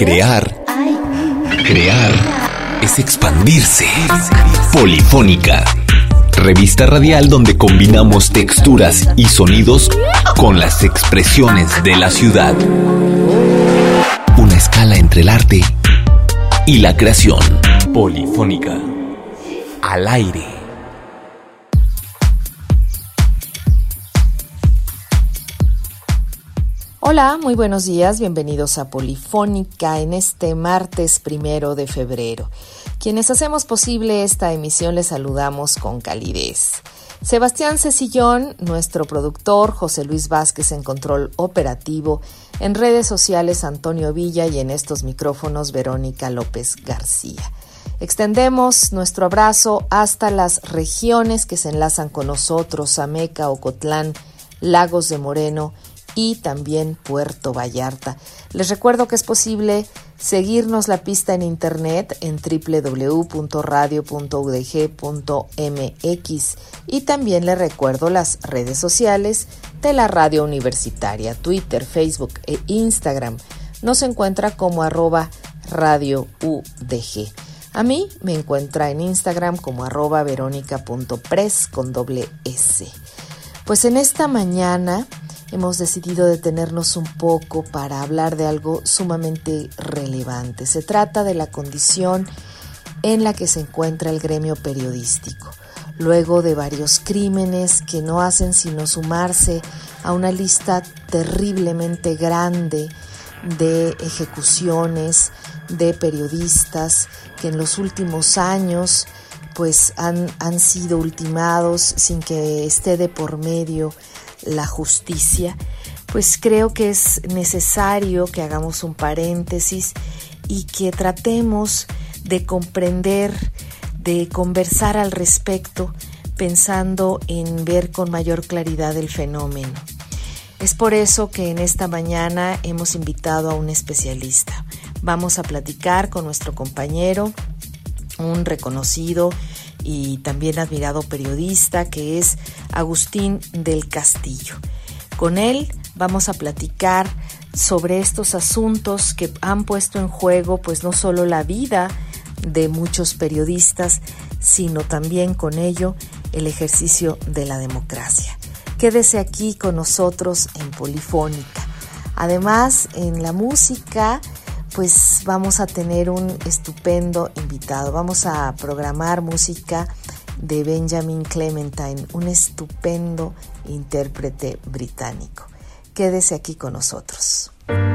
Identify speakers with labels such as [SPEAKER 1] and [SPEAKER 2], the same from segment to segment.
[SPEAKER 1] Crear es expandirse. Polifónica, revista radial donde combinamos texturas y sonidos con las expresiones de la ciudad. Una escala entre el arte y la creación. Polifónica, al aire.
[SPEAKER 2] Hola, muy buenos días, bienvenidos a Polifónica en este martes 1 de febrero. Quienes hacemos posible esta emisión les saludamos con calidez. Sebastián Cecillón, nuestro productor, José Luis Vázquez en control operativo, en redes sociales Antonio Villa y en estos micrófonos Verónica López García. Extendemos nuestro abrazo hasta las regiones que se enlazan con nosotros, Ameca, Ocotlán, Lagos de Moreno y también Puerto Vallarta. Les recuerdo que es posible seguirnos la pista en internet en www.radio.udg.mx y también les recuerdo las redes sociales de la radio universitaria, Twitter, Facebook e Instagram. Nos encuentra como @radioudg. A mí me encuentra en Instagram como @veronica.press con @S. Pues en esta mañana hemos decidido detenernos un poco para hablar de algo sumamente relevante. Se trata de la condición en la que se encuentra el gremio periodístico, luego de varios crímenes que no hacen sino sumarse a una lista terriblemente grande de ejecuciones de periodistas que en los últimos años pues han sido ultimados sin que esté de por medio la justicia. Pues creo que es necesario que hagamos un paréntesis y que tratemos de comprender, de conversar al respecto, pensando en ver con mayor claridad el fenómeno. Es por eso que en esta mañana hemos invitado a un especialista. Vamos a platicar con nuestro compañero, un reconocido y también admirado periodista que es Agustín del Castillo. Con él vamos a platicar sobre estos asuntos que han puesto en juego pues no solo la vida de muchos periodistas, sino también con ello el ejercicio de la democracia. Quédese aquí con nosotros en Polifónica. Además, en la música pues vamos a tener un estupendo invitado. Vamos a programar música de Benjamin Clementine, un estupendo intérprete británico. Quédese aquí con nosotros.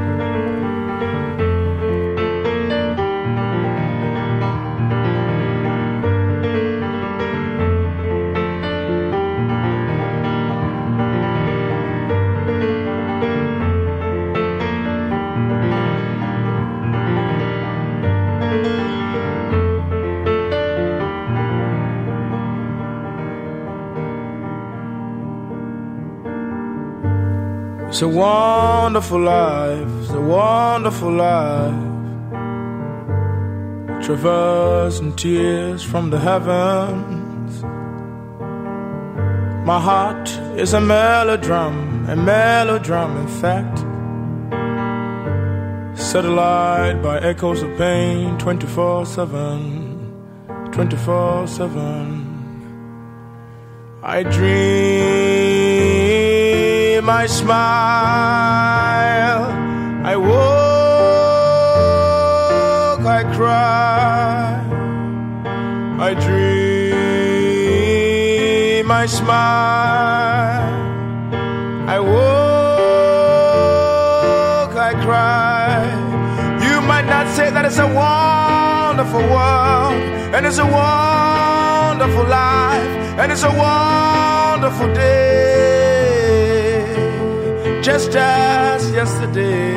[SPEAKER 3] It's a wonderful life, it's a wonderful life. Traversing tears from the heavens. My heart is a melodram in fact. Set alight by echoes of pain 24/7, 24/7. I dream, I smile, I walk, I cry. I dream, I smile, I walk, I cry. You might not say that it's a wonderful world, and it's a wonderful life, and it's a wonderful day, just as yesterday.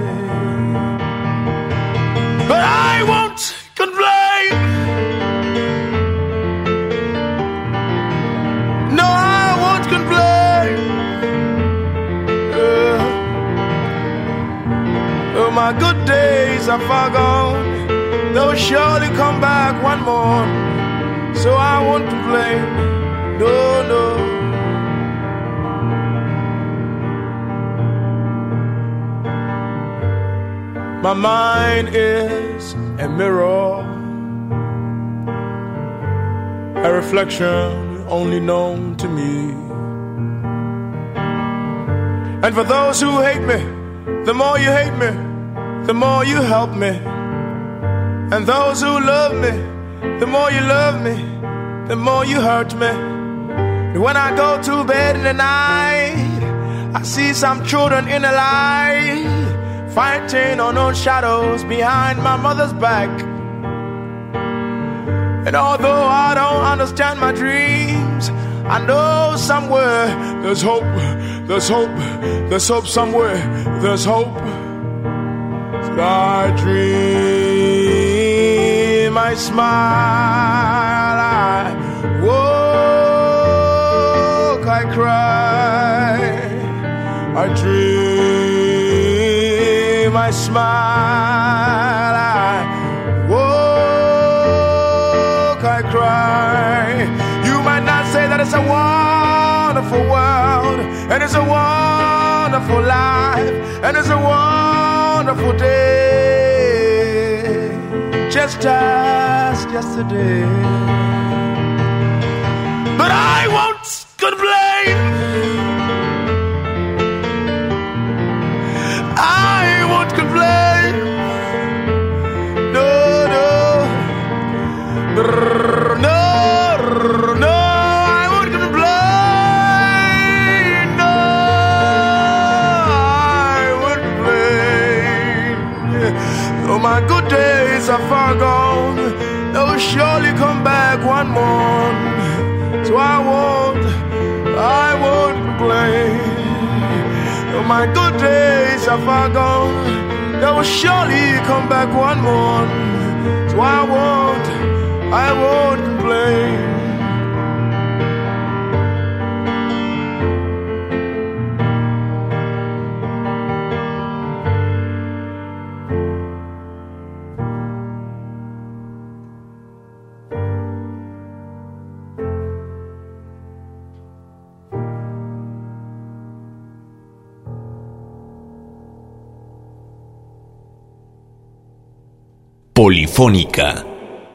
[SPEAKER 3] But I won't complain. No, I won't complain. Oh, my good days are far gone. They'll surely come back one more. So I won't complain. No, no. My mind is a mirror, a reflection only known to me. And for those who hate me, the more you hate me, the more you help me. And those who love me, the more you love me, the more you hurt me. And when I go to bed in the night, I see some children in the light, fighting unknown shadows behind my mother's back. And although I don't understand my dreams, I know somewhere there's hope, there's hope, there's hope somewhere, there's hope. So I dream, I smile, I walk, I cry, I dream, I smile, I walk, I cry. You might not say that it's a wonderful world, and it's a wonderful life, and it's a wonderful day, just as yesterday. But I won't complain, I won't complain, no, no, no. My good days are far gone, they will surely come back one more. So I won't complain. Though my good days are far gone, they will surely come back one more. So I won't complain.
[SPEAKER 1] Polifónica.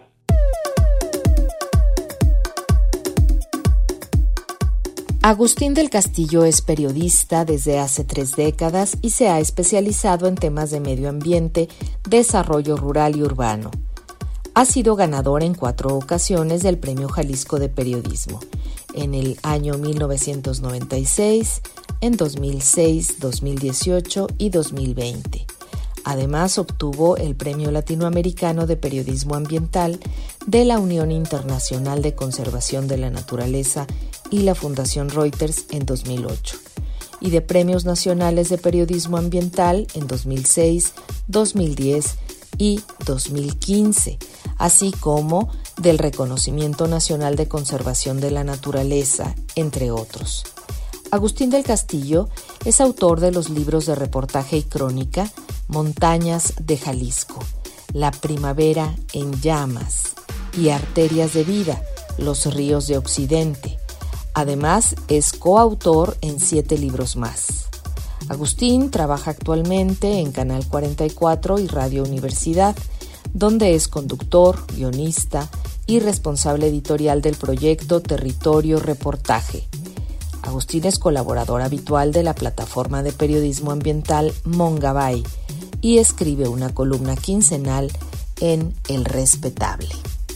[SPEAKER 2] Agustín del Castillo es periodista desde hace 3 décadas y se ha especializado en temas de medio ambiente, desarrollo rural y urbano. Ha sido ganador en 4 ocasiones del Premio Jalisco de Periodismo, en el año 1996, en 2006, 2018 y 2020. Además, obtuvo el Premio Latinoamericano de Periodismo Ambiental de la Unión Internacional de Conservación de la Naturaleza y la Fundación Reuters en 2008, y de Premios Nacionales de Periodismo Ambiental en 2006, 2010 y 2015, así como del Reconocimiento Nacional de Conservación de la Naturaleza, entre otros. Agustín del Castillo es autor de los libros de reportaje y crónica Montañas de Jalisco, La Primavera en Llamas y Arterias de Vida, Los Ríos de Occidente. Además, es coautor en 7 libros más. Agustín trabaja actualmente en Canal 44 y Radio Universidad, donde es conductor, guionista y responsable editorial del proyecto Territorio Reportaje. Agustín es colaborador habitual de la plataforma de periodismo ambiental Mongabay y escribe una columna quincenal en El Respetable.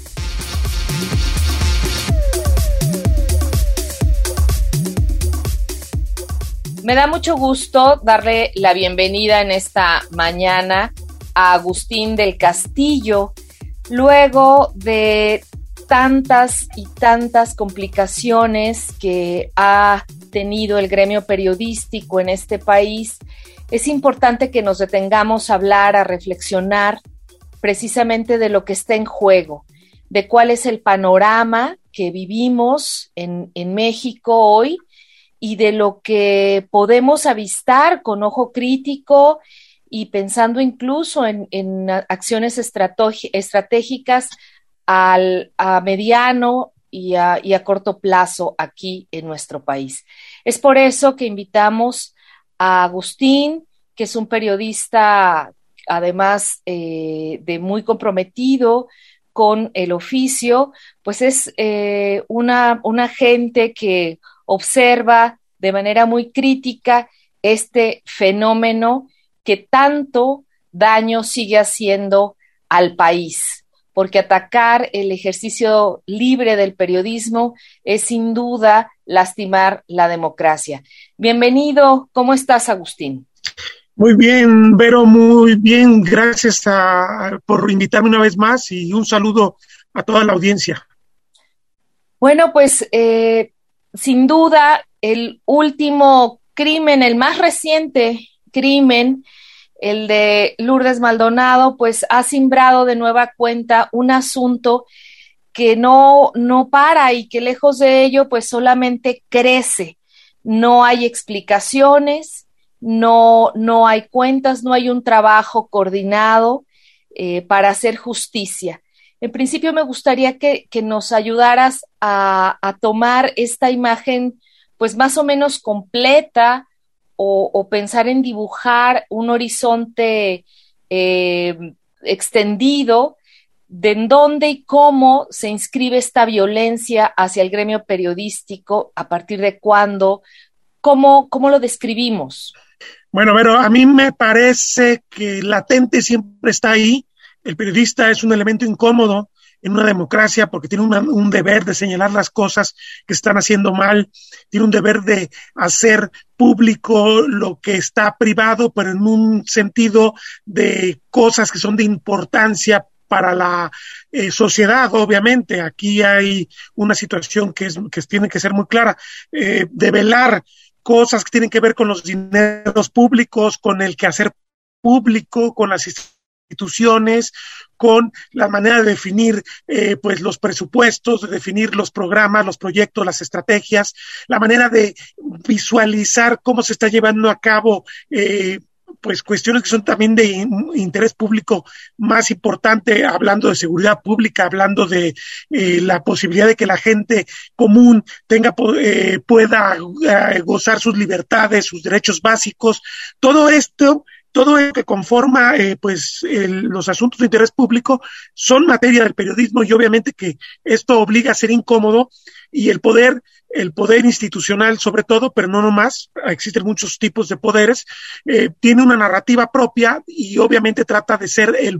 [SPEAKER 2] Me da mucho gusto darle la bienvenida en esta mañana a Agustín del Castillo, luego de tantas y tantas complicaciones que ha tenido el gremio periodístico en este país. Es importante que nos detengamos a hablar, a reflexionar precisamente de lo que está en juego, de cuál es el panorama que vivimos en México hoy y de lo que podemos avistar con ojo crítico y pensando incluso en acciones estratégicas a mediano y a corto plazo aquí en nuestro país. Es por eso que invitamos a Agustín, que es un periodista además de muy comprometido con el oficio, pues es una gente que observa de manera muy crítica este fenómeno que tanto daño sigue haciendo al país, porque atacar el ejercicio libre del periodismo es sin duda lastimar la democracia. Bienvenido, ¿cómo estás, Agustín?
[SPEAKER 4] Muy bien, Vero, muy bien. Gracias por invitarme una vez más y un saludo a toda la audiencia.
[SPEAKER 2] Bueno, pues sin duda el último crimen, el más reciente crimen, el de Lourdes Maldonado, pues ha simbrado de nueva cuenta un asunto que no para y que lejos de ello, pues solamente crece. No hay explicaciones, no hay cuentas, no hay un trabajo coordinado para hacer justicia. En principio me gustaría que nos ayudaras a tomar esta imagen pues más o menos completa o pensar en dibujar un horizonte extendido de en dónde y cómo se inscribe esta violencia hacia el gremio periodístico, a partir de cuándo, cómo lo describimos.
[SPEAKER 4] Bueno, Vero, a mí me parece que latente siempre está ahí. El periodista es un elemento incómodo en una democracia porque tiene un deber de señalar las cosas que están haciendo mal, tiene un deber de hacer público lo que está privado, pero en un sentido de cosas que son de importancia para la sociedad. Obviamente. Aquí hay una situación que tiene que ser muy clara, de velar cosas que tienen que ver con los dineros públicos, con el quehacer público, con las instituciones, con la manera de definir pues los presupuestos, de definir los programas, los proyectos, las estrategias, la manera de visualizar cómo se está llevando a cabo pues cuestiones que son también de interés público más importante, hablando de seguridad pública, hablando de la posibilidad de que la gente común pueda gozar sus libertades, sus derechos básicos. Todo esto que conforma los asuntos de interés público son materia del periodismo, y obviamente que esto obliga a ser incómodo, y el poder institucional sobre todo, pero no nomás, existen muchos tipos de poderes, tiene una narrativa propia y obviamente trata de ser el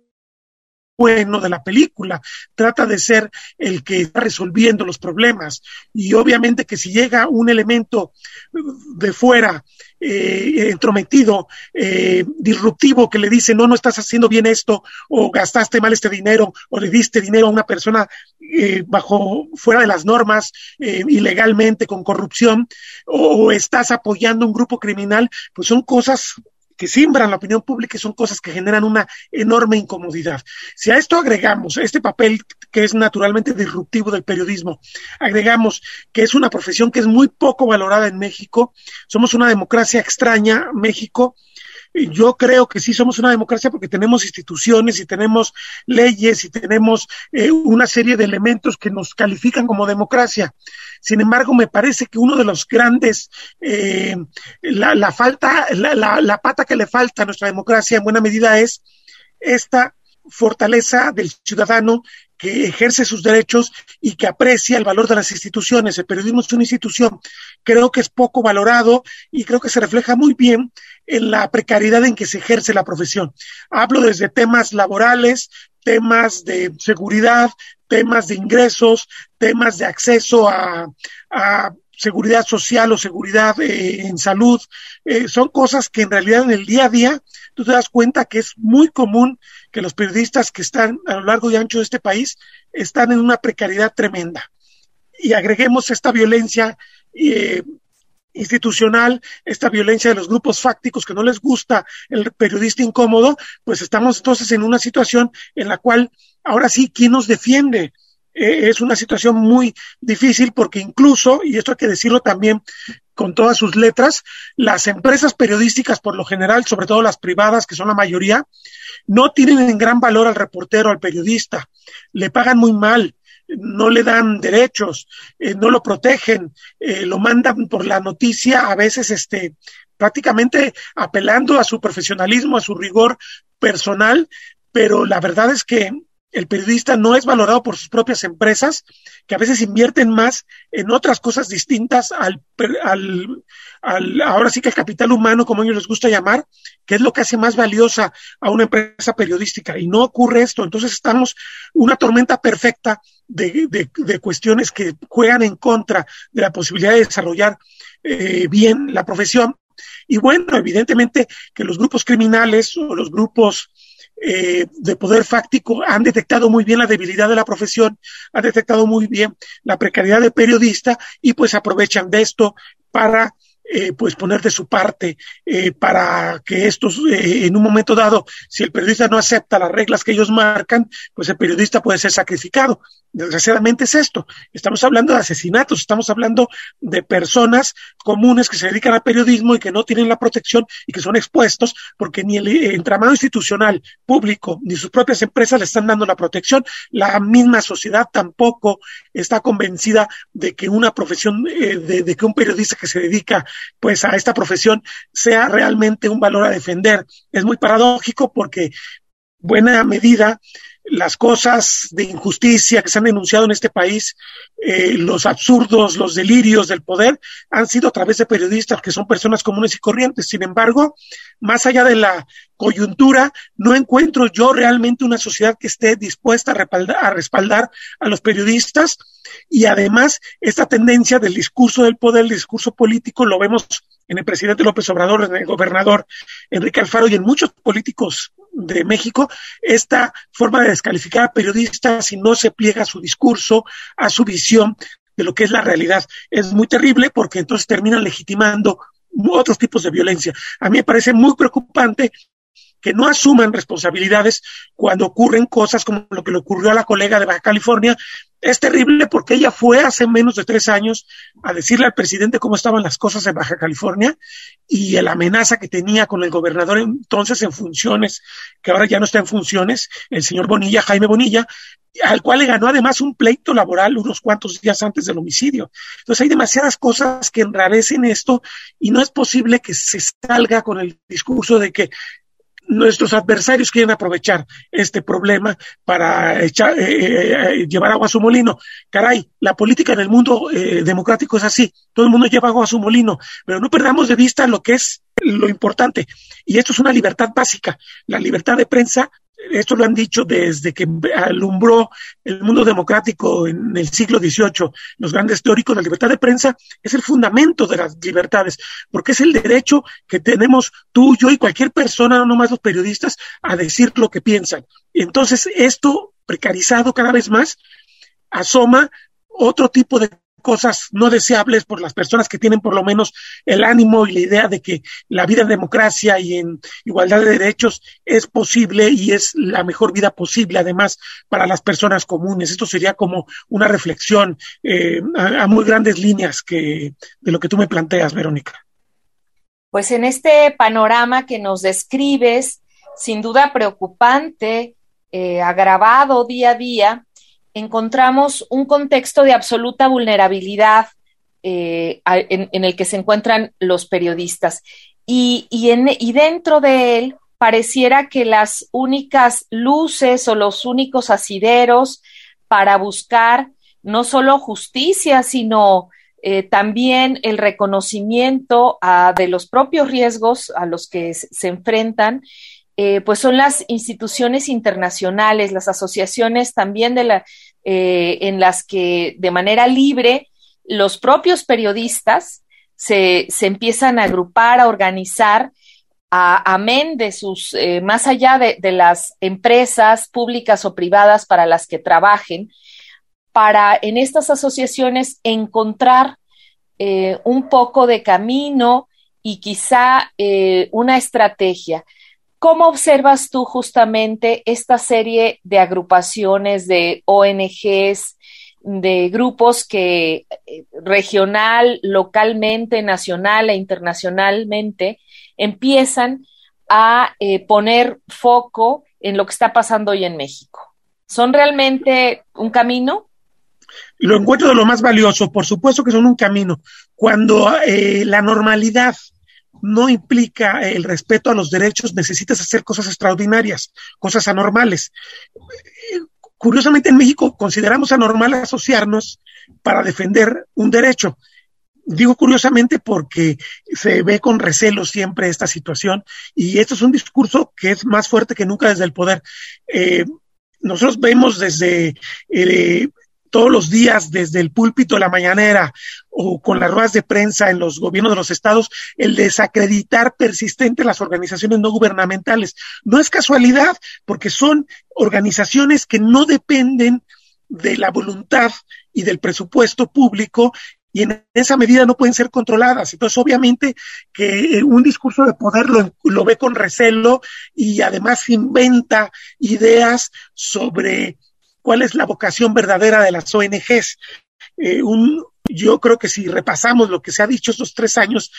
[SPEAKER 4] bueno de la película, trata de ser el que está resolviendo los problemas, y obviamente que si llega un elemento de fuera entrometido, disruptivo, que le dice no estás haciendo bien esto, o gastaste mal este dinero, o le diste dinero a una persona fuera de las normas, ilegalmente, con corrupción, o estás apoyando un grupo criminal, pues son cosas que simbran la opinión pública y son cosas que generan una enorme incomodidad. Si a esto agregamos este papel que es naturalmente disruptivo del periodismo, agregamos que es una profesión que es muy poco valorada en México, somos una democracia extraña, México. Yo creo que sí somos una democracia porque tenemos instituciones y tenemos leyes y tenemos una serie de elementos que nos califican como democracia. Sin embargo, me parece que uno de los grandes, la pata que le falta a nuestra democracia en buena medida es esta fortaleza del ciudadano que ejerce sus derechos y que aprecia el valor de las instituciones. El periodismo es una institución, creo que es poco valorado y creo que se refleja muy bien en la precariedad en que se ejerce la profesión. Hablo desde temas laborales, temas de seguridad, temas de ingresos, temas de acceso a seguridad social o seguridad en salud. Son cosas que en realidad en el día a día tú te das cuenta que es muy común que los periodistas que están a lo largo y ancho de este país están en una precariedad tremenda. Y agreguemos esta violencia institucional, esta violencia de los grupos fácticos que no les gusta el periodista incómodo, pues estamos entonces en una situación en la cual ahora sí, ¿quién nos defiende? Es una situación muy difícil porque incluso, y esto hay que decirlo también con todas sus letras, las empresas periodísticas por lo general, sobre todo las privadas, que son la mayoría, no tienen en gran valor al reportero, al periodista, le pagan muy mal, no le dan derechos, no lo protegen, lo mandan por la noticia, a veces prácticamente apelando a su profesionalismo, a su rigor, personal, pero la verdad es que el periodista no es valorado por sus propias empresas, que a veces invierten más en otras cosas distintas ahora sí que el capital humano, como a ellos les gusta llamar, que es lo que hace más valiosa a una empresa periodística. Y no ocurre esto. Entonces estamos una tormenta perfecta de cuestiones que juegan en contra de la posibilidad de desarrollar bien la profesión. Y bueno, evidentemente que los grupos criminales o los grupos de poder fáctico han detectado muy bien la debilidad de la profesión, han detectado muy bien la precariedad del periodista y pues aprovechan de esto para pues poner de su parte para que estos en un momento dado, si el periodista no acepta las reglas que ellos marcan, pues el periodista puede ser sacrificado. Desgraciadamente es esto. Estamos hablando de asesinatos, estamos hablando de personas comunes que se dedican al periodismo y que no tienen la protección y que son expuestos porque ni el entramado institucional público ni sus propias empresas le están dando la protección. La misma sociedad tampoco está convencida de que una profesión, de que un periodista que se dedica pues a esta profesión sea realmente un valor a defender. Es muy paradójico porque buena medida las cosas de injusticia que se han denunciado en este país, los absurdos, los delirios del poder, han sido a través de periodistas que son personas comunes y corrientes. Sin embargo, más allá de la coyuntura, no encuentro yo realmente una sociedad que esté dispuesta a respaldar a los periodistas, y además esta tendencia del discurso del poder, el discurso político, lo vemos en el presidente López Obrador, en el gobernador Enrique Alfaro y en muchos políticos de México, esta forma de descalificar a periodistas si no se pliega a su discurso, a su visión de lo que es la realidad. Es muy terrible porque entonces terminan legitimando otros tipos de violencia. A mí me parece muy preocupante que no asuman responsabilidades cuando ocurren cosas como lo que le ocurrió a la colega de Baja California. Es terrible porque ella fue hace menos de 3 años a decirle al presidente cómo estaban las cosas en Baja California y la amenaza que tenía con el gobernador entonces en funciones, que ahora ya no está en funciones, el señor Bonilla, Jaime Bonilla, al cual le ganó además un pleito laboral unos cuantos días antes del homicidio. Entonces hay demasiadas cosas que enrarecen esto y no es posible que se salga con el discurso de que nuestros adversarios quieren aprovechar este problema para llevar agua a su molino. Caray, la política en el mundo democrático es así, todo el mundo lleva agua a su molino, pero no perdamos de vista lo que es lo importante, y esto es una libertad básica, la libertad de prensa. Esto lo han dicho desde que alumbró el mundo democrático en el siglo XVIII. Los grandes teóricos, la libertad de prensa es el fundamento de las libertades, porque es el derecho que tenemos tú, yo y cualquier persona, no nomás los periodistas, a decir lo que piensan. Y entonces esto, precarizado cada vez más, asoma otro tipo de cosas no deseables por las personas que tienen por lo menos el ánimo y la idea de que la vida en democracia y en igualdad de derechos es posible y es la mejor vida posible además para las personas comunes. Esto sería como una reflexión a muy grandes líneas de lo que tú me planteas, Verónica.
[SPEAKER 2] Pues en este panorama que nos describes, sin duda preocupante, agravado día a día, encontramos un contexto de absoluta vulnerabilidad en el que se encuentran los periodistas. Y dentro de él pareciera que las únicas luces o los únicos asideros para buscar no solo justicia, sino también el reconocimiento de los propios riesgos a los que se enfrentan, pues son las instituciones internacionales, las asociaciones también en las que de manera libre los propios periodistas se empiezan a agrupar, a organizar, amén de sus, más allá de las empresas públicas o privadas para las que trabajen, para en estas asociaciones encontrar un poco de camino y quizá una estrategia. ¿Cómo observas tú justamente esta serie de agrupaciones de ONGs, de grupos que regional, localmente, nacional e internacionalmente empiezan a poner foco en lo que está pasando hoy en México? ¿Son realmente un camino?
[SPEAKER 4] Lo encuentro de lo más valioso, por supuesto que son un camino. Cuando la normalidad no implica el respeto a los derechos, necesitas hacer cosas extraordinarias, cosas anormales. Curiosamente, en México consideramos anormal asociarnos para defender un derecho. Digo curiosamente porque se ve con recelo siempre esta situación, y esto es un discurso que es más fuerte que nunca desde el poder. Nosotros vemos desde todos los días, desde el púlpito de la mañanera o con las ruedas de prensa en los gobiernos de los estados, el desacreditar persistente las organizaciones no gubernamentales. No es casualidad, porque son organizaciones que no dependen de la voluntad y del presupuesto público, y en esa medida no pueden ser controladas. Entonces, obviamente que un discurso de poder lo ve con recelo, y además inventa ideas sobre cuál es la vocación verdadera de las ONGs. Yo creo que si repasamos lo que se ha dicho estos 3 años,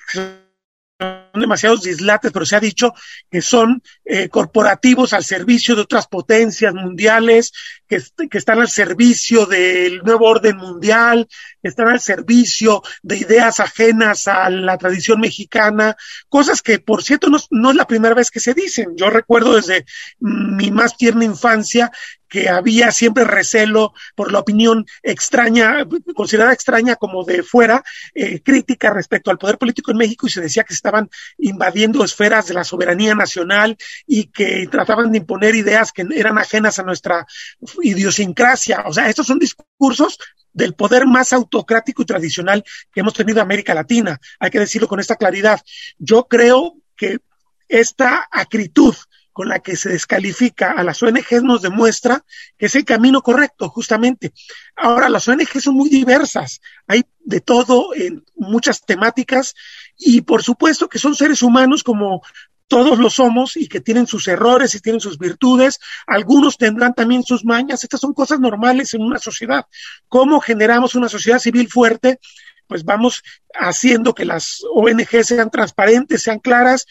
[SPEAKER 4] son demasiados dislates, pero se ha dicho que son corporativos al servicio de otras potencias mundiales, que están al servicio del nuevo orden mundial, que están al servicio de ideas ajenas a la tradición mexicana, cosas que, por cierto, no es la primera vez que se dicen. Yo recuerdo desde mi más tierna infancia que había siempre recelo por la opinión extraña, considerada extraña como de fuera, crítica respecto al poder político en México, y se decía que estaban invadiendo esferas de la soberanía nacional y que trataban de imponer ideas que eran ajenas a nuestra idiosincrasia. O sea, estos son discursos del poder más autocrático y tradicional que hemos tenido en América Latina. Hay que decirlo con esta claridad. Yo creo que esta acritud con la que se descalifica a las ONGs nos demuestra que es el camino correcto, justamente. Ahora, las ONGs son muy diversas, hay de todo en muchas temáticas, y por supuesto que son seres humanos como todos lo somos, y que tienen sus errores y tienen sus virtudes. Algunos tendrán también sus mañas. Estas son cosas normales en una sociedad. ¿Cómo generamos una sociedad civil fuerte? Pues vamos haciendo que las ONGs sean transparentes, sean claras,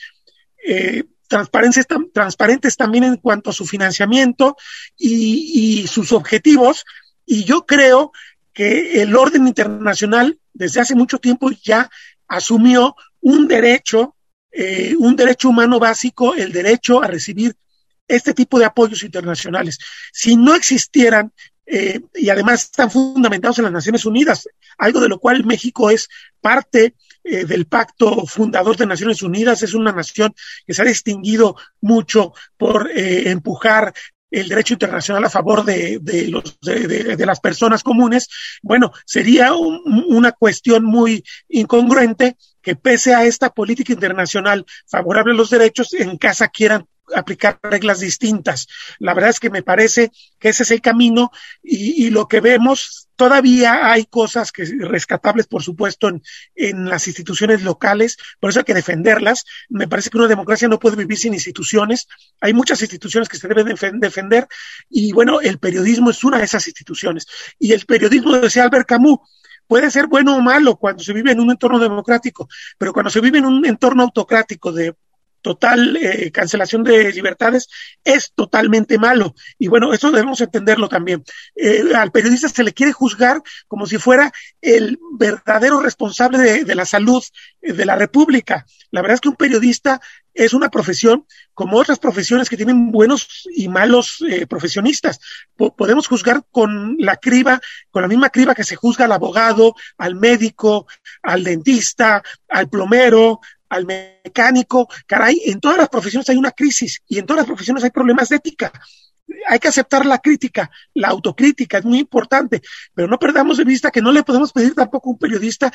[SPEAKER 4] transparentes también en cuanto a su financiamiento y sus objetivos. Y yo creo que el orden internacional desde hace mucho tiempo ya asumió un derecho humano básico, el derecho a recibir este tipo de apoyos internacionales. Si no existieran, y además están fundamentados en las Naciones Unidas, algo de lo cual México es parte del pacto fundador de Naciones Unidas, es una nación que se ha distinguido mucho por empujar el derecho internacional a favor de las personas comunes. Bueno, sería una cuestión muy incongruente que, pese a esta política internacional favorable a los derechos, en casa quieran aplicar reglas distintas. La verdad es que me parece que ese es el camino, y lo que vemos, todavía hay cosas rescatables, por supuesto, en las instituciones locales, por eso hay que defenderlas. Me parece que una democracia no puede vivir sin instituciones. Hay muchas instituciones que se deben defender, y bueno, el periodismo es una de esas instituciones. Y el periodismo, decía Albert Camus, puede ser bueno o malo cuando se vive en un entorno democrático, pero cuando se vive en un entorno autocrático de total cancelación de libertades, es totalmente malo. Y bueno, eso debemos entenderlo también. Al periodista se le quiere juzgar como si fuera el verdadero responsable de la salud de la República. La verdad es que un periodista es una profesión como otras profesiones que tienen buenos y malos profesionistas. Podemos juzgar con la misma criba que se juzga al abogado, al médico, al dentista, al plomero, al mecánico. Caray, en todas las profesiones hay una crisis, y en todas las profesiones hay problemas de ética. Hay que aceptar la crítica, la autocrítica, es muy importante, pero no perdamos de vista que no le podemos pedir tampoco a un periodista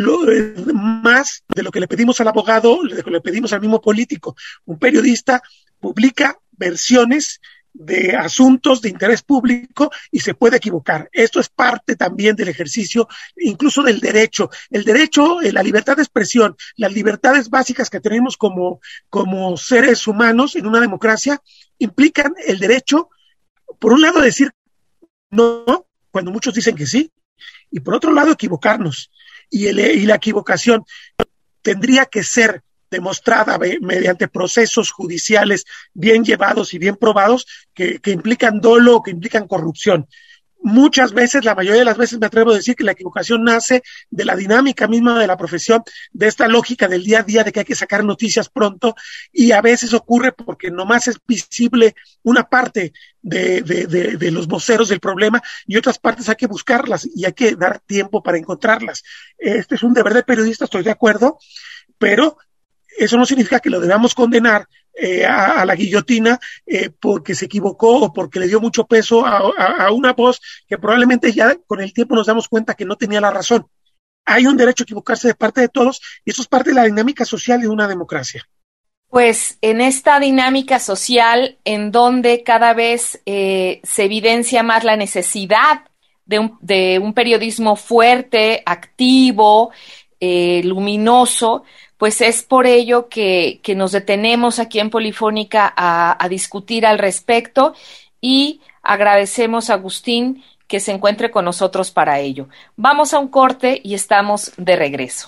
[SPEAKER 4] más de lo que le pedimos al abogado, de lo que le pedimos al mismo político. Un periodista publica versiones de asuntos de interés público y se puede equivocar. Esto es parte también del ejercicio, incluso del derecho. El derecho, la libertad de expresión, las libertades básicas que tenemos como seres humanos en una democracia, implican el derecho, por un lado, a decir no, cuando muchos dicen que sí, y por otro lado, equivocarnos. Y la equivocación tendría que ser demostrada mediante procesos judiciales bien llevados y bien probados, que implican dolo, que implican corrupción. muchas veces, la mayoría de las veces me atrevo a decir que la equivocación nace de la dinámica misma de la profesión, de esta lógica del día a día de que hay que sacar noticias pronto, y a veces ocurre porque nomás es visible una parte de los voceros del problema y otras partes hay que buscarlas y hay que dar tiempo para encontrarlas. Este es un deber de periodista, estoy de acuerdo, pero eso no significa que lo debamos condenar a la guillotina porque se equivocó o porque le dio mucho peso a una voz que probablemente ya con el tiempo nos damos cuenta que no tenía la razón. Hay un derecho a equivocarse de parte de todos y eso es parte de la dinámica social de una democracia.
[SPEAKER 2] Pues en esta dinámica social en donde cada vez se evidencia más la necesidad de un periodismo fuerte, activo, luminoso, pues es por ello que nos detenemos aquí en Polifónica a discutir al respecto y agradecemos a Agustín que se encuentre con nosotros para ello. Vamos a un corte y estamos de regreso.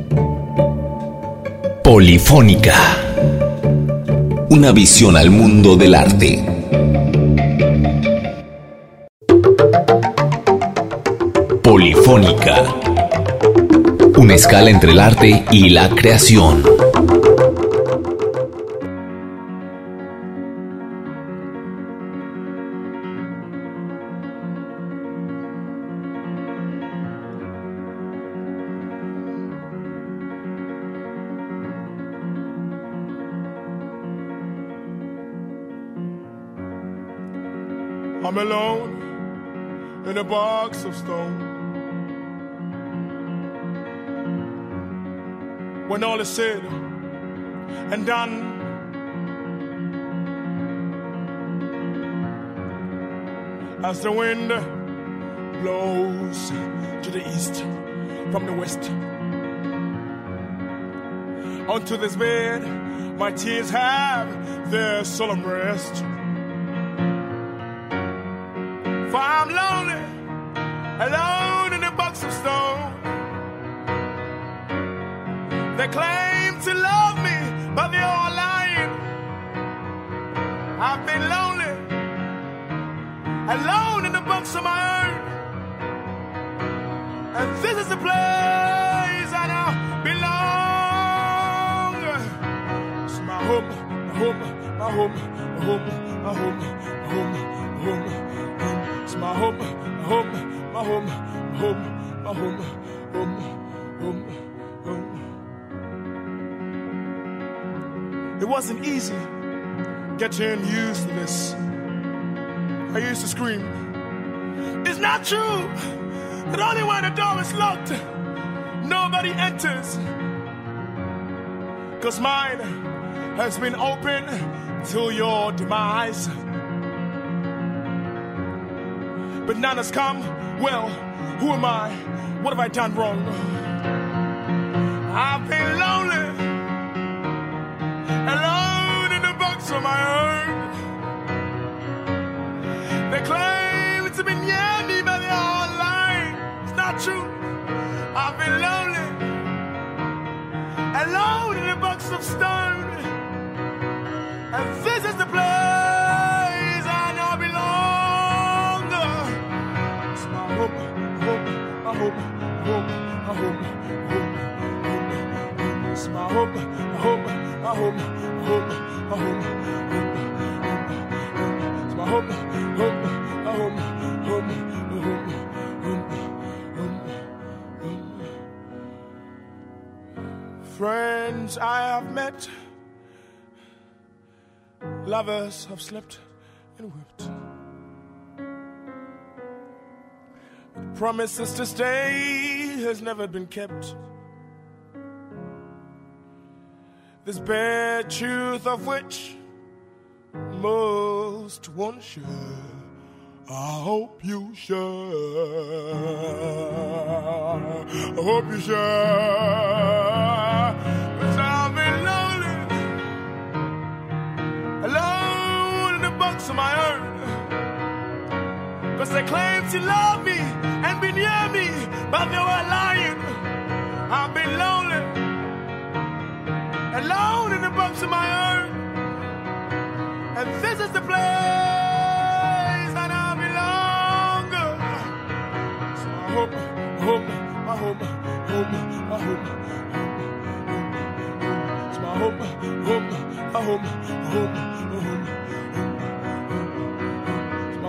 [SPEAKER 1] Polifónica. Una visión al mundo del arte. Polifónica. Una escala entre el arte y la creación.
[SPEAKER 3] I'm alone in a box of stone. When all is said and done, as the wind blows to the east from the west, onto this bed my tears have their solemn rest. For I'm lonely, alone in a box of stone. They claim to love me, but they're all lying. I've been lonely, alone in a box of my own. And this is the place I now belong. It's my home, my home, my home, my home, my home, my home, my home. It's my home, my home, my home, my home, my home, home, home, home. It wasn't easy getting used to this. I used to scream, it's not true that only when the door is locked, nobody enters. 'Cause mine has been open till your demise. But none has come. Well, who am I? What have I done wrong? I've been lonely, alone in a box of my own. They claim to be near me, but they're all lying. It's not true. I've been lonely, alone in a box of stone. And this is the place I now belong. It's my home, home, my home, home, my home, home, home, home. It's my home, my home, my home, home, my home, home, home, home. It's my home, home, my home, home, home, home, home, home. Friends I have met, lovers have slept and wept. Promises to stay has never been kept. This bare truth of which most won't share. I hope you share. I hope you share. 'Cause I've been lonely, alone in a box of my own. 'Cause they claim to love me and be near me, but they were lying. I've been lonely, alone in a box of my own. And this is the place that I belong.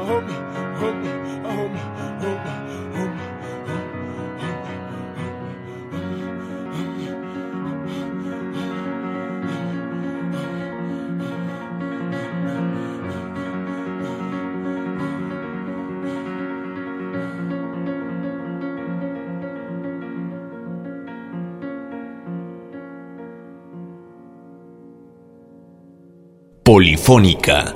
[SPEAKER 1] Polifónica.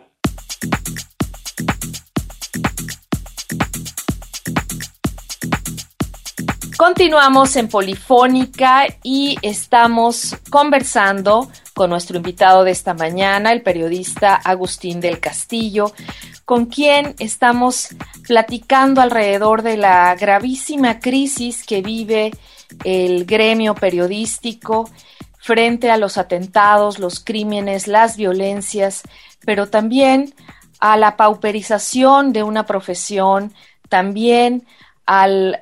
[SPEAKER 2] Continuamos en Polifónica y estamos conversando con nuestro invitado de esta mañana, el periodista Agustín del Castillo, con quien estamos platicando alrededor de la gravísima crisis que vive el gremio periodístico frente a los atentados, los crímenes, las violencias, pero también a la pauperización de una profesión, también a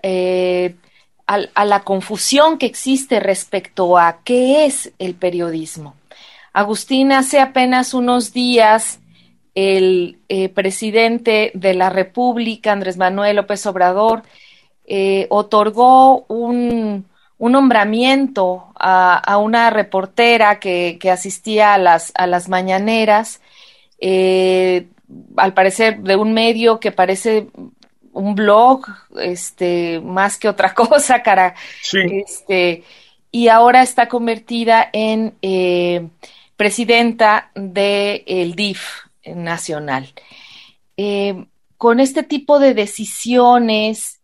[SPEAKER 2] la confusión que existe respecto a qué es el periodismo. Agustín, hace apenas unos días el presidente de la República, Andrés Manuel López Obrador, otorgó un nombramiento a una reportera que asistía a las mañaneras, al parecer de un medio que parece un blog, más que otra cosa,
[SPEAKER 4] Sí.
[SPEAKER 2] Y ahora está convertida en presidenta del DIF nacional. Con este tipo de decisiones,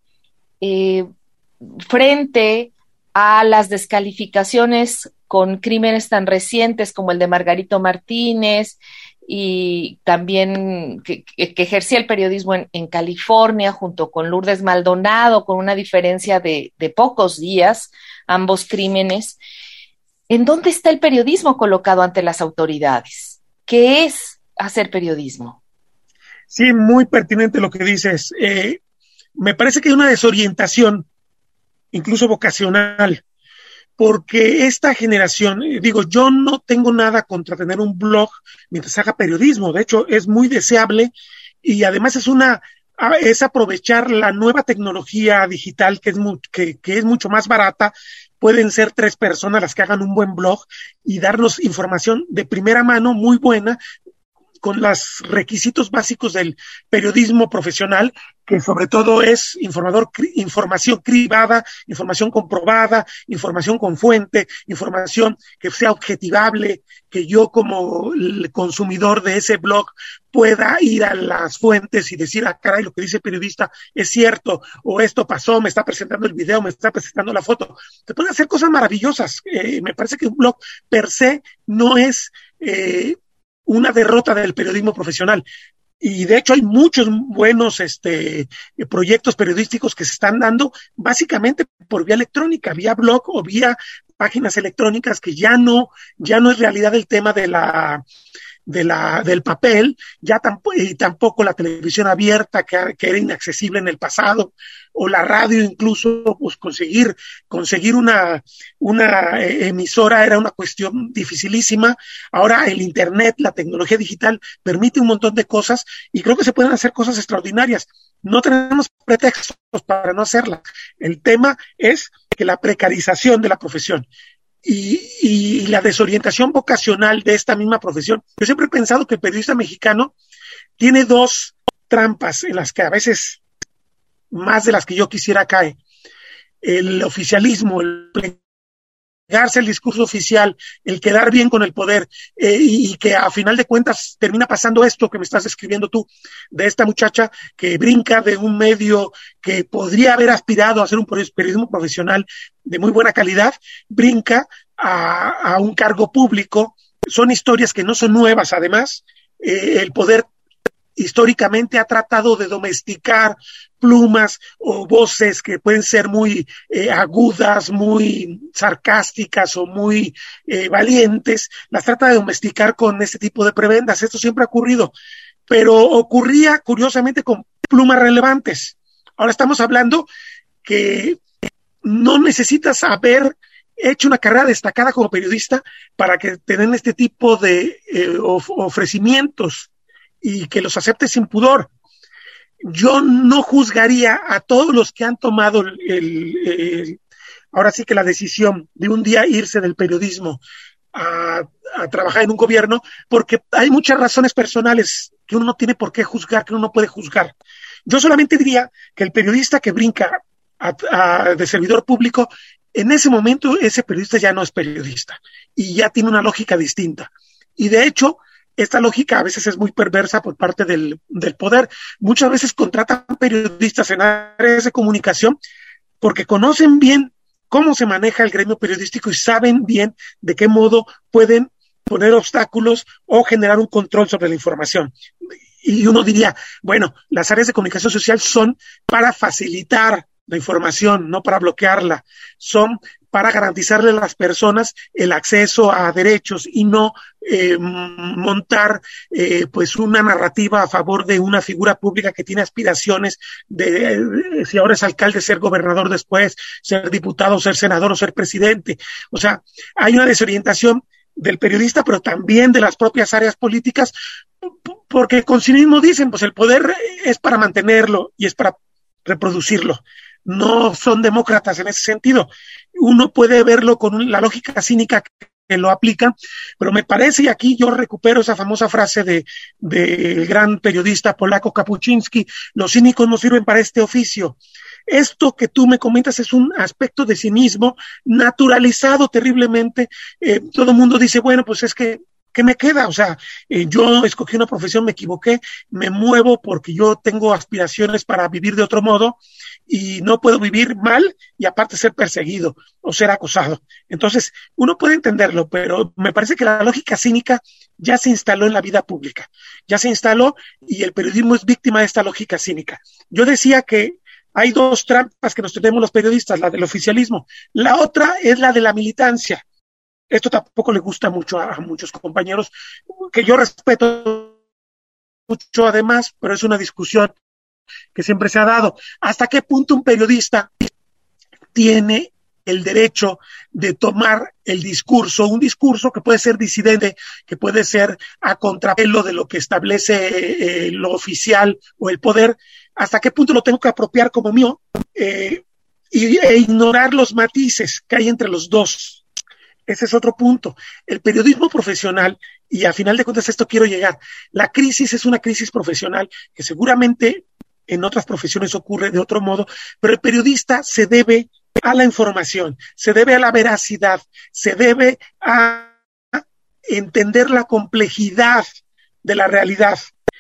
[SPEAKER 2] frente a las descalificaciones con crímenes tan recientes como el de Margarito Martínez y también que ejercía el periodismo en California junto con Lourdes Maldonado, con una diferencia de pocos días, ambos crímenes. ¿En dónde está el periodismo colocado ante las autoridades? ¿Qué es hacer periodismo?
[SPEAKER 4] Sí, muy pertinente lo que dices. Me parece que hay una desorientación, incluso vocacional, porque esta generación, yo no tengo nada contra tener un blog mientras haga periodismo, de hecho es muy deseable y además es aprovechar la nueva tecnología digital que es mucho más barata. Pueden ser 3 personas las que hagan un buen blog y darnos información de primera mano muy buena, con los requisitos básicos del periodismo profesional, que sobre todo es información cribada, información comprobada, información con fuente, información que sea objetivable, que yo como el consumidor de ese blog pueda ir a las fuentes y decir, caray, lo que dice el periodista es cierto, o esto pasó, me está presentando el video, me está presentando la foto. Se pueden hacer cosas maravillosas. Me parece que un blog per se no es una derrota del periodismo profesional. Y de hecho hay muchos buenos proyectos periodísticos que se están dando básicamente por vía electrónica, vía blog o vía páginas electrónicas, que ya no es realidad el tema del papel, y tampoco la televisión abierta que era inaccesible en el pasado, o la radio incluso, pues conseguir una emisora era una cuestión dificilísima. Ahora el internet, la tecnología digital permite un montón de cosas y creo que se pueden hacer cosas extraordinarias. No tenemos pretextos para no hacerla. El tema es que la precarización de la profesión y la desorientación vocacional de esta misma profesión. Yo siempre he pensado que el periodista mexicano tiene 2 trampas en las que a veces, más de las que yo quisiera, cae. El oficialismo, el plegarse al discurso oficial, el quedar bien con el poder, y que a final de cuentas termina pasando esto que me estás describiendo tú, de esta muchacha que brinca de un medio que podría haber aspirado a hacer un periodismo profesional de muy buena calidad, brinca a un cargo público. Son historias que no son nuevas, además. El poder históricamente ha tratado de domesticar plumas o voces que pueden ser muy agudas, muy sarcásticas o muy valientes, las trata de domesticar con este tipo de prebendas. Esto siempre ha ocurrido, pero ocurría curiosamente con plumas relevantes. Ahora estamos hablando que no necesitas haber hecho una carrera destacada como periodista para que te den este tipo de ofrecimientos y que los aceptes sin pudor. yo no juzgaría a todos los que han tomado ahora sí que la decisión de un día irse del periodismo a trabajar en un gobierno, porque hay muchas razones personales que uno no tiene por qué juzgar, que uno no puede juzgar. Yo solamente diría que el periodista que brinca de servidor público, en ese momento ese periodista ya no es periodista y ya tiene una lógica distinta. Y de hecho, esta lógica a veces es muy perversa por parte del poder. Muchas veces contratan periodistas en áreas de comunicación porque conocen bien cómo se maneja el gremio periodístico y saben bien de qué modo pueden poner obstáculos o generar un control sobre la información. Y uno diría, bueno, las áreas de comunicación social son para facilitar la información, no para bloquearla, son para garantizarle a las personas el acceso a derechos y no montar pues una narrativa a favor de una figura pública que tiene aspiraciones de si ahora es alcalde, ser gobernador después, ser diputado, ser senador o ser presidente. O sea, hay una desorientación del periodista, pero también de las propias áreas políticas, porque con sí mismo dicen, pues el poder es para mantenerlo y es para reproducirlo. No son demócratas en ese sentido. Uno puede verlo con la lógica cínica que lo aplican, pero me parece, y aquí yo recupero esa famosa frase del gran periodista polaco Kapuczynski, los cínicos no sirven para este oficio. Esto que tú me comentas es un aspecto de cinismo naturalizado terriblemente. Todo el mundo dice, bueno, pues es que ¿qué me queda? O sea, yo escogí una profesión, me equivoqué, me muevo porque yo tengo aspiraciones para vivir de otro modo y no puedo vivir mal y aparte ser perseguido o ser acosado. Entonces, uno puede entenderlo, pero me parece que la lógica cínica ya se instaló en la vida pública, ya se instaló y el periodismo es víctima de esta lógica cínica. Yo decía que hay dos trampas que nos tenemos los periodistas, la del oficialismo. La otra es la de la militancia. Esto tampoco le gusta mucho a muchos compañeros, que yo respeto mucho además, pero es una discusión que siempre se ha dado. ¿Hasta qué punto un periodista tiene el derecho de tomar el discurso, un discurso que puede ser disidente, que puede ser a contrapelo de lo que establece lo oficial o el poder? ¿Hasta qué punto lo tengo que apropiar como mío e ignorar los matices que hay entre los dos? Ese es otro punto. El periodismo profesional, y a final de cuentas esto quiero llegar, la crisis es una crisis profesional que seguramente en otras profesiones ocurre de otro modo, pero el periodista se debe a la información, se debe a la veracidad, se debe a entender la complejidad de la realidad.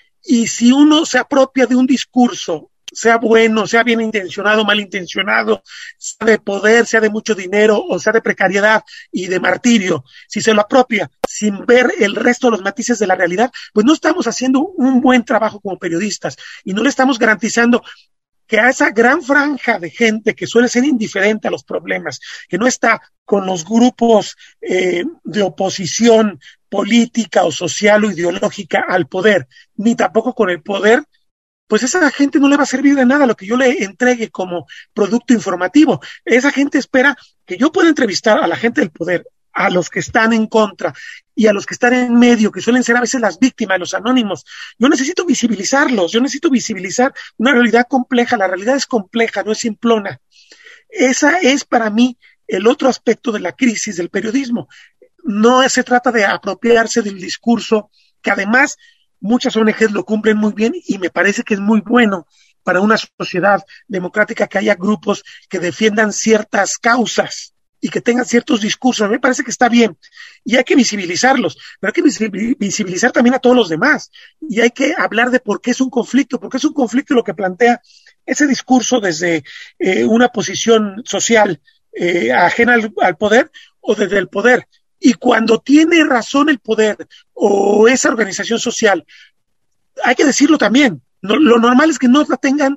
[SPEAKER 4] Y si uno se apropia de un discurso, sea bueno, sea bien intencionado, mal intencionado, sea de poder, sea de mucho dinero o sea de precariedad y de martirio, si se lo apropia sin ver el resto de los matices de la realidad, pues no estamos haciendo un buen trabajo como periodistas y no le estamos garantizando que a esa gran franja de gente que suele ser indiferente a los problemas, que no está con los grupos de oposición política o social o ideológica al poder, ni tampoco con el poder, pues esa gente no le va a servir de nada lo que yo le entregue como producto informativo. Esa gente espera que yo pueda entrevistar a la gente del poder, a los que están en contra y a los que están en medio, que suelen ser a veces las víctimas, los anónimos. Yo necesito visibilizarlos, yo necesito visibilizar una realidad compleja. La realidad es compleja, no es simplona. Esa es para mí el otro aspecto de la crisis del periodismo. No se trata de apropiarse del discurso, que además muchas ONGs lo cumplen muy bien y me parece que es muy bueno para una sociedad democrática que haya grupos que defiendan ciertas causas y que tengan ciertos discursos. Me parece que está bien y hay que visibilizarlos, pero hay que visibilizar también a todos los demás y hay que hablar de por qué es un conflicto, porque es un conflicto lo que plantea ese discurso desde una posición social ajena al poder o desde el poder. Y cuando tiene razón el poder o esa organización social, hay que decirlo también. Lo normal es que no la tengan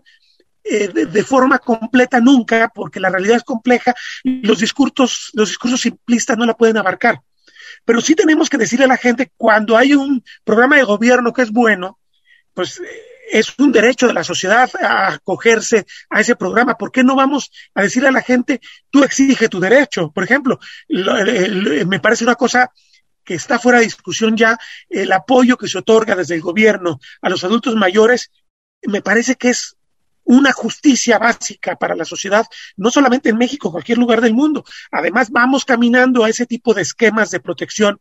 [SPEAKER 4] de forma completa nunca, porque la realidad es compleja y los discursos simplistas no la pueden abarcar. Pero sí tenemos que decirle a la gente, cuando hay un programa de gobierno que es bueno, pues es un derecho de la sociedad a acogerse a ese programa. ¿Por qué no vamos a decirle a la gente, tú exige tu derecho? Por ejemplo, me parece una cosa que está fuera de discusión ya, el apoyo que se otorga desde el gobierno a los adultos mayores me parece que es una justicia básica para la sociedad, no solamente en México, en cualquier lugar del mundo. Además, vamos caminando a ese tipo de esquemas de protección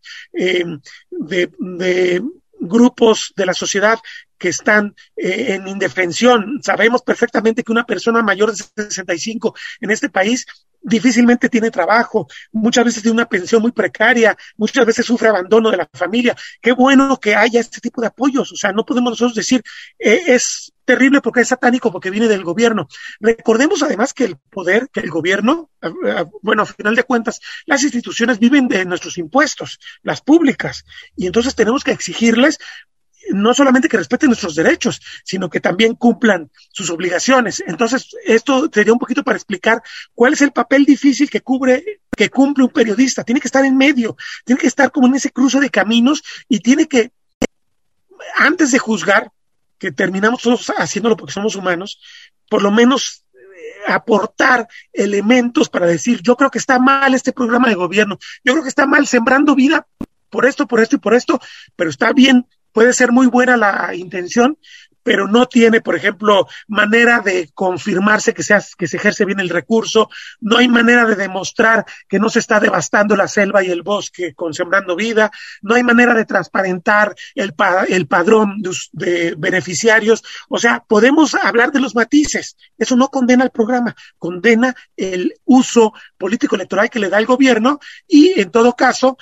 [SPEAKER 4] de grupos de la sociedad que están en indefensión. Sabemos perfectamente que una persona mayor de 65 en este país difícilmente tiene trabajo, muchas veces tiene una pensión muy precaria, muchas veces sufre abandono de la familia. Qué bueno que haya este tipo de apoyos. O sea, no podemos nosotros decir es terrible porque es satánico, porque viene del gobierno. Recordemos además que el poder, que el gobierno, bueno, a final de cuentas, las instituciones viven de nuestros impuestos, las públicas, y entonces tenemos que exigirles no solamente que respeten nuestros derechos, sino que también cumplan sus obligaciones. Entonces, esto sería un poquito para explicar cuál es el papel difícil que cumple un periodista. Tiene que estar en medio, tiene que estar como en ese cruce de caminos y tiene que, antes de juzgar, que terminamos todos haciéndolo porque somos humanos, por lo menos aportar elementos para decir, yo creo que está mal este programa de gobierno, yo creo que está mal Sembrando Vida por esto y por esto, pero está bien. Puede ser muy buena la intención, pero no tiene, por ejemplo, manera de confirmarse que se ejerce bien el recurso, no hay manera de demostrar que no se está devastando la selva y el bosque con Sembrando Vida, no hay manera de transparentar el padrón de beneficiarios. O sea, podemos hablar de los matices, eso no condena el programa, condena el uso político electoral que le da el gobierno y, en todo caso,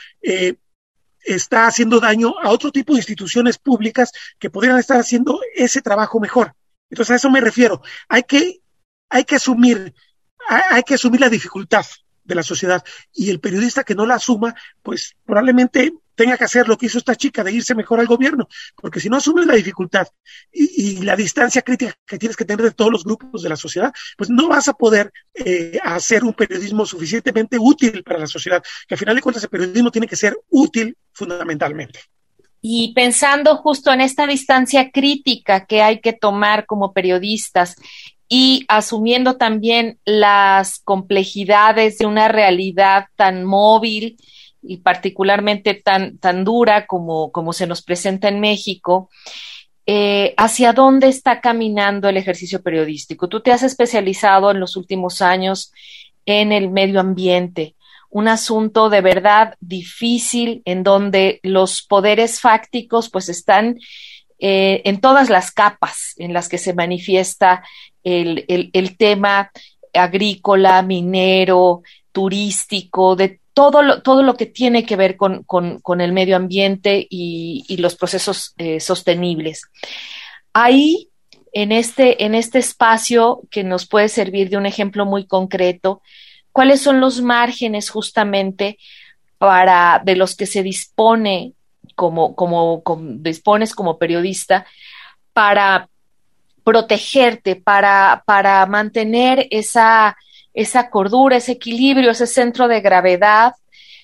[SPEAKER 4] está haciendo daño a otro tipo de instituciones públicas que podrían estar haciendo ese trabajo mejor. Entonces a eso me refiero. Hay que asumir la dificultad de la sociedad, y el periodista que no la asuma, pues probablemente tenga que hacer lo que hizo esta chica, de irse mejor al gobierno, porque si no asumes la dificultad y la distancia crítica que tienes que tener de todos los grupos de la sociedad, pues no vas a poder hacer un periodismo suficientemente útil para la sociedad, que al final de cuentas el periodismo tiene que ser útil fundamentalmente.
[SPEAKER 2] Y pensando justo en esta distancia crítica que hay que tomar como periodistas y asumiendo también las complejidades de una realidad tan móvil y particularmente tan dura como se nos presenta en México, ¿hacia dónde está caminando el ejercicio periodístico? Tú te has especializado en los últimos años en el medio ambiente, un asunto de verdad difícil en donde los poderes fácticos pues están en todas las capas en las que se manifiesta el tema agrícola, minero, turístico, de todo lo que tiene que ver con el medio ambiente y los procesos sostenibles. Ahí, en este espacio que nos puede servir de un ejemplo muy concreto, ¿cuáles son los márgenes justamente de los que se dispone dispones como periodista para protegerte, para mantener esa cordura, ese equilibrio, ese centro de gravedad,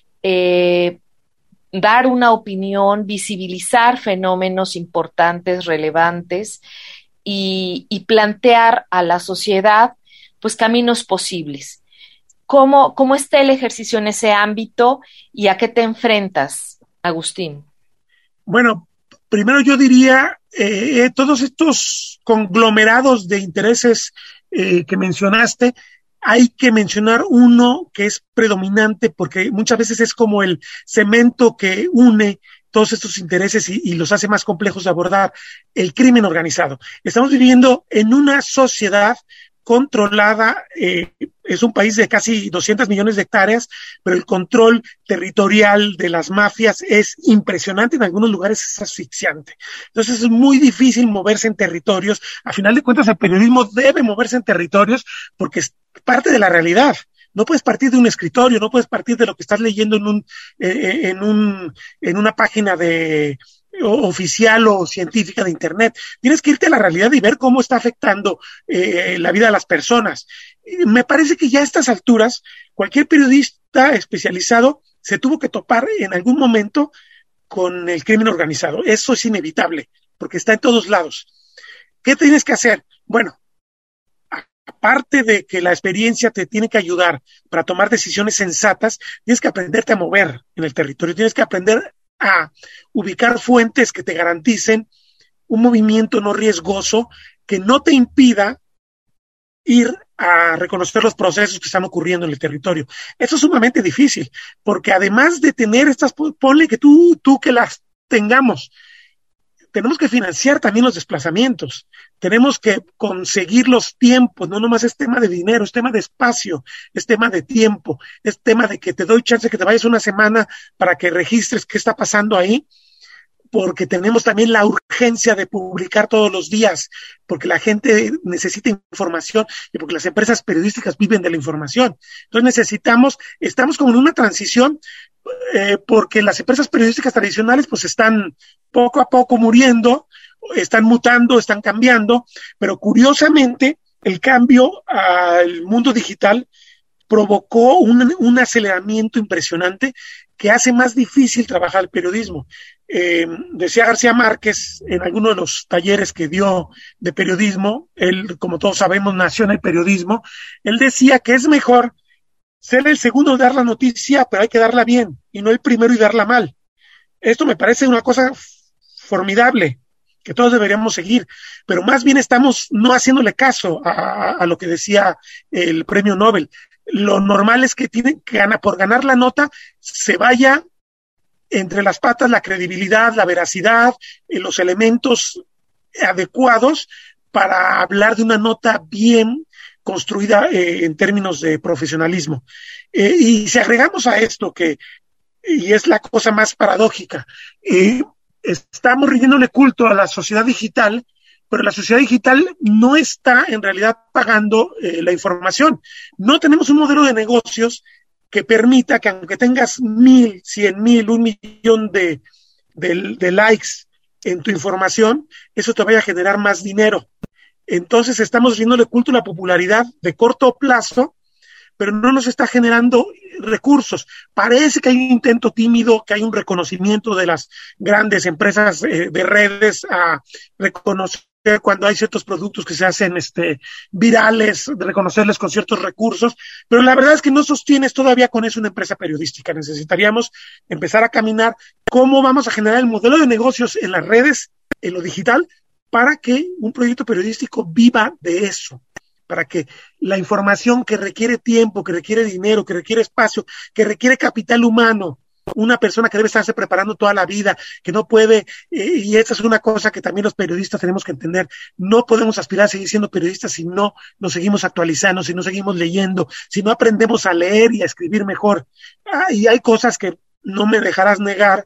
[SPEAKER 2] dar una opinión, visibilizar fenómenos importantes, relevantes y plantear a la sociedad pues caminos posibles? ¿Cómo está el ejercicio en ese ámbito y a qué te enfrentas, Agustín?
[SPEAKER 4] Bueno, primero yo diría, todos estos conglomerados de intereses que mencionaste, hay que mencionar uno que es predominante porque muchas veces es como el cemento que une todos estos intereses y los hace más complejos de abordar: el crimen organizado. Estamos viviendo en una sociedad controlada, es un país de casi 200 millones de hectáreas, pero el control territorial de las mafias es impresionante, en algunos lugares es asfixiante. Entonces es muy difícil moverse en territorios. A final de cuentas, el periodismo debe moverse en territorios porque es parte de la realidad. No puedes partir de un escritorio, no puedes partir de lo que estás leyendo en una página de oficial o científica de internet. Tienes que irte a la realidad y ver cómo está afectando la vida de las personas. Me parece que ya a estas alturas cualquier periodista especializado se tuvo que topar en algún momento con el crimen organizado. Eso es inevitable porque está en todos lados. ¿Qué tienes que hacer? Bueno, aparte de que la experiencia te tiene que ayudar para tomar decisiones sensatas, tienes que aprenderte a mover en el territorio, tienes que aprender a ubicar fuentes que te garanticen un movimiento no riesgoso que no te impida ir a reconocer los procesos que están ocurriendo en el territorio. Eso es sumamente difícil, porque además de tener estas, ponle que tú que las tengamos, tenemos que financiar también los desplazamientos, tenemos que conseguir los tiempos, no nomás es tema de dinero, es tema de espacio, es tema de tiempo, es tema de que te doy chance que te vayas una semana para que registres qué está pasando ahí, porque tenemos también la urgencia de publicar todos los días, porque la gente necesita información y porque las empresas periodísticas viven de la información. Entonces estamos como en una transición, porque las empresas periodísticas tradicionales pues están poco a poco muriendo, están mutando, están cambiando, pero curiosamente el cambio al mundo digital provocó un aceleramiento impresionante que hace más difícil trabajar el periodismo. Decía García Márquez en alguno de los talleres que dio de periodismo, él, como todos sabemos, nació en el periodismo, él decía que es mejor ser el segundo en dar la noticia, pero hay que darla bien, y no el primero y darla mal. Esto me parece una cosa formidable, que todos deberíamos seguir, pero más bien estamos no haciéndole caso a lo que decía el premio Nobel. Lo normal es que tienen que ganar, por ganar la nota, se vaya entre las patas la credibilidad, la veracidad, los elementos adecuados para hablar de una nota bien construida en términos de profesionalismo. Y si agregamos a esto y es la cosa más paradójica, estamos rindiéndole culto a la sociedad digital, pero la sociedad digital no está en realidad pagando la información. No tenemos un modelo de negocios que permita que aunque tengas 1,000, 100,000, 1,000,000 de likes en tu información, eso te vaya a generar más dinero. Entonces estamos haciéndole culto a la popularidad de corto plazo, pero no nos está generando recursos. Parece que hay un intento tímido, que hay un reconocimiento de las grandes empresas de redes a reconocer cuando hay ciertos productos que se hacen virales, de reconocerles con ciertos recursos, pero la verdad es que no sostienes todavía con eso una empresa periodística. Necesitaríamos empezar a caminar cómo vamos a generar el modelo de negocios en las redes, en lo digital, para que un proyecto periodístico viva de eso, para que la información que requiere tiempo, que requiere dinero, que requiere espacio, que requiere capital humano, una persona que debe estarse preparando toda la vida, que no puede, y esta es una cosa que también los periodistas tenemos que entender, no podemos aspirar a seguir siendo periodistas si no nos seguimos actualizando, si no seguimos leyendo, si no aprendemos a leer y a escribir mejor. Y hay cosas que no me dejarás negar,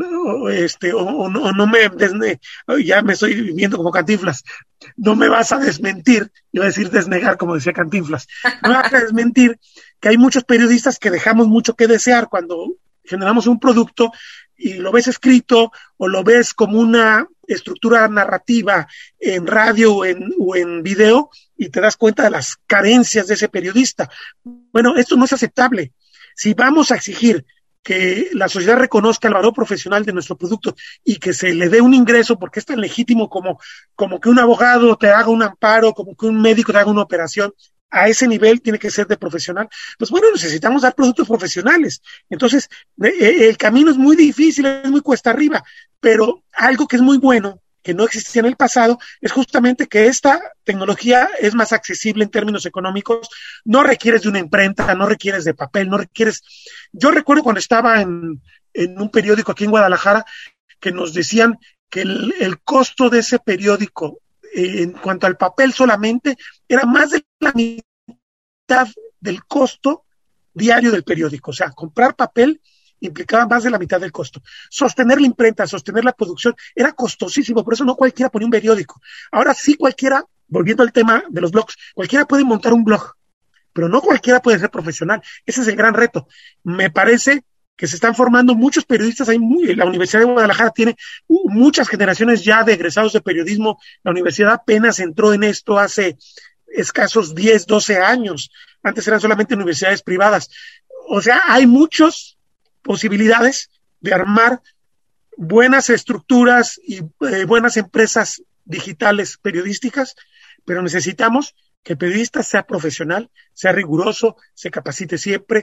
[SPEAKER 4] ya me estoy viviendo como Cantinflas, no me vas a desmentir, iba a decir desnegar como decía Cantinflas, no me vas a desmentir que hay muchos periodistas que dejamos mucho que desear cuando generamos un producto y lo ves escrito o lo ves como una estructura narrativa en radio o en video y te das cuenta de las carencias de ese periodista. Bueno, esto no es aceptable. Si vamos a exigir que la sociedad reconozca el valor profesional de nuestro producto y que se le dé un ingreso, porque es tan legítimo como que un abogado te haga un amparo, como que un médico te haga una operación, a ese nivel tiene que ser de profesional, pues bueno, necesitamos dar productos profesionales. Entonces, el camino es muy difícil, es muy cuesta arriba, pero algo que es muy bueno, que no existía en el pasado, es justamente que esta tecnología es más accesible en términos económicos, no requieres de una imprenta, no requieres de papel, no requieres... Yo recuerdo cuando estaba en un periódico aquí en Guadalajara, que nos decían que el costo de ese periódico, en cuanto al papel solamente, era más de la mitad del costo diario del periódico. O sea, comprar papel implicaba más de la mitad del costo. Sostener la imprenta, sostener la producción, era costosísimo, por eso no cualquiera ponía un periódico. Ahora sí cualquiera, volviendo al tema de los blogs, cualquiera puede montar un blog, pero no cualquiera puede ser profesional. Ese es el gran reto. Me parece que se están formando muchos periodistas. La Universidad de Guadalajara tiene muchas generaciones ya de egresados de periodismo. La universidad apenas entró en esto hace escasos 10, 12 años. Antes eran solamente universidades privadas. O sea, hay muchas posibilidades de armar buenas estructuras y buenas empresas digitales periodísticas, pero necesitamos que el periodista sea profesional, sea riguroso, se capacite siempre.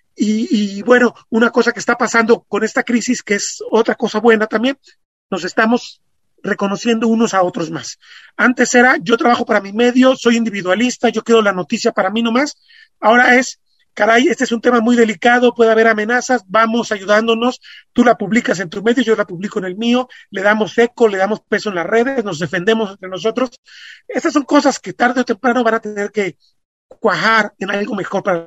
[SPEAKER 4] Y bueno, una cosa que está pasando con esta crisis, que es otra cosa buena también, nos estamos reconociendo unos a otros más. Antes era, yo trabajo para mi medio, soy individualista, yo quiero la noticia para mí nomás. Ahora es, caray, este es un tema muy delicado, puede haber amenazas, vamos ayudándonos, tú la publicas en tu medio, yo la publico en el mío, le damos eco, le damos peso en las redes, nos defendemos entre nosotros. Estas son cosas que tarde o temprano van a tener que cuajar en algo mejor para...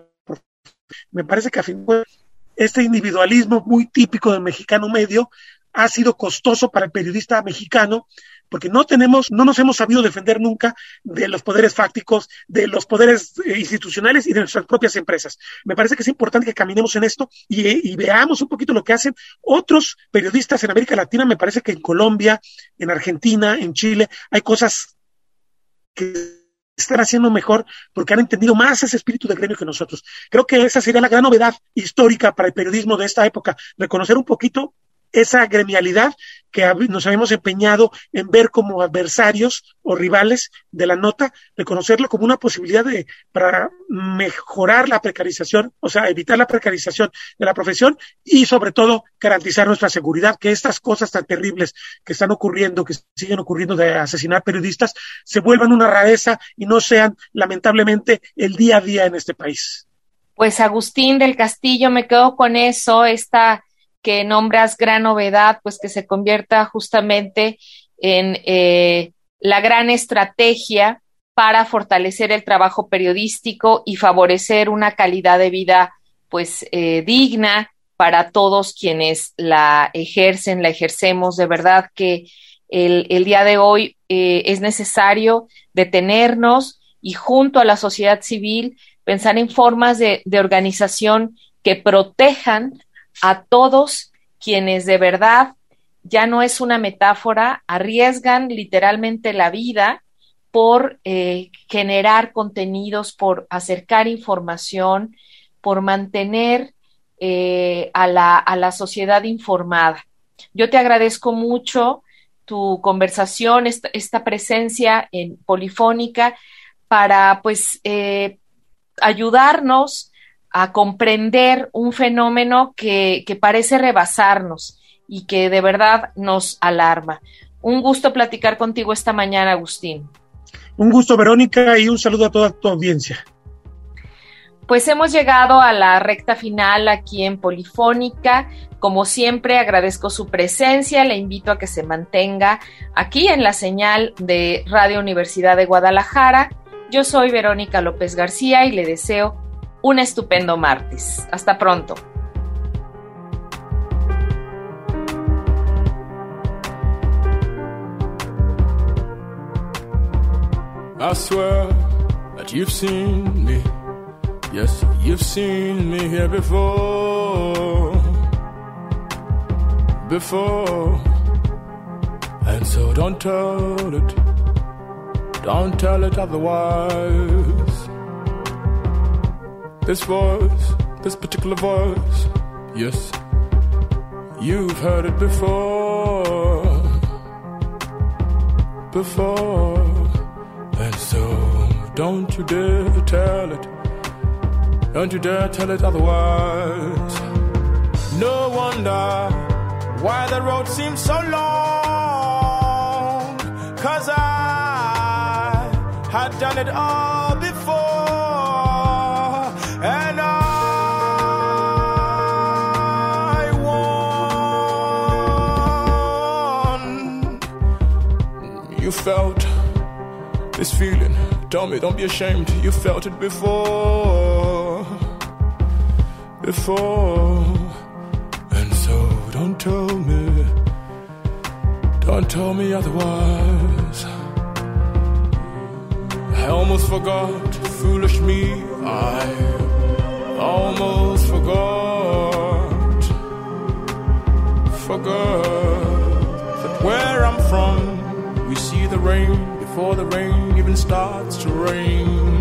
[SPEAKER 4] Me parece que a fin de este individualismo muy típico del mexicano medio ha sido costoso para el periodista mexicano, porque no nos hemos sabido defender nunca de los poderes fácticos, de los poderes institucionales y de nuestras propias empresas. Me parece que es importante que caminemos en esto y veamos un poquito lo que hacen otros periodistas en América Latina. Me parece que en Colombia, en Argentina, en Chile, hay cosas que están haciendo mejor porque han entendido más ese espíritu de gremio que nosotros. Creo que esa sería la gran novedad histórica para el periodismo de esta época, reconocer un poquito esa gremialidad que nos habíamos empeñado en ver como adversarios o rivales de la nota, reconocerlo como una posibilidad para mejorar la precarización, o sea, evitar la precarización de la profesión y sobre todo garantizar nuestra seguridad, que estas cosas tan terribles que están ocurriendo, que siguen ocurriendo de asesinar periodistas, se vuelvan una rareza y no sean lamentablemente el día a día en este país.
[SPEAKER 2] Pues Agustín del Castillo, me quedo con eso, esta que nombras gran novedad, pues que se convierta justamente en la gran estrategia para fortalecer el trabajo periodístico y favorecer una calidad de vida pues digna para todos quienes la ejercen, la ejercemos. De verdad que el día de hoy es necesario detenernos y junto a la sociedad civil pensar en formas de organización que protejan a todos quienes de verdad, ya no es una metáfora, arriesgan literalmente la vida por generar contenidos, por acercar información, por mantener a la sociedad informada. Yo te agradezco mucho tu conversación, esta presencia en Polifónica para pues ayudarnos a comprender un fenómeno que parece rebasarnos y que de verdad nos alarma. Un gusto platicar contigo esta mañana, Agustín.
[SPEAKER 4] Un gusto, Verónica, y un saludo a toda tu audiencia.
[SPEAKER 2] Pues hemos llegado a la recta final aquí en Polifónica. Como siempre, agradezco su presencia, le invito a que se mantenga aquí en la señal de Radio Universidad de Guadalajara. Yo soy Verónica López García y le deseo un estupendo martes. Hasta pronto.
[SPEAKER 3] I swear that you've seen me. Yes, you've seen me here before. And so don't tell it otherwise. This voice, this particular voice, yes, you've heard it before. And so don't you dare tell it otherwise. No wonder why the road seems so long, 'cause I had done it all before. And I won. You felt this feeling. Tell me, don't be ashamed. You felt it before. And so don't tell me otherwise. I almost forgot, foolish me. I almost forgot that where I'm from, we see the rain before the rain even starts to rain.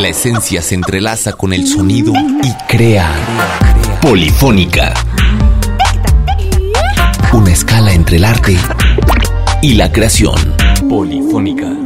[SPEAKER 1] La esencia se entrelaza con el sonido y crea Polifónica. Una escala entre el arte y la creación. Polifónica.